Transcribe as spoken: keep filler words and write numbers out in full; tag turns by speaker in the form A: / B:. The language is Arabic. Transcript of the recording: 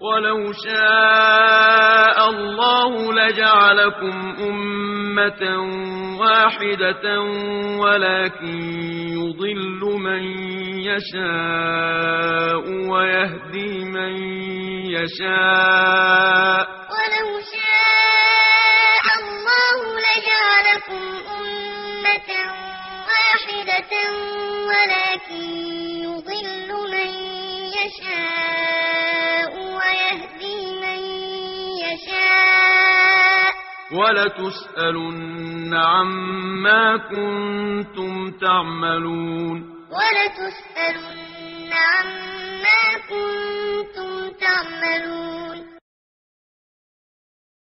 A: ولو شاء الله لجعلكم أمة واحدة ولكن يضل من يشاء ويهدي من يشاء
B: ولو شاء الله لجعلكم أمة واحدة ولكن يضل من يشاء ويهدي من يشاء
A: ولتسألن عما كنتم تعملون
B: ولتسألن عما كنتم تعملون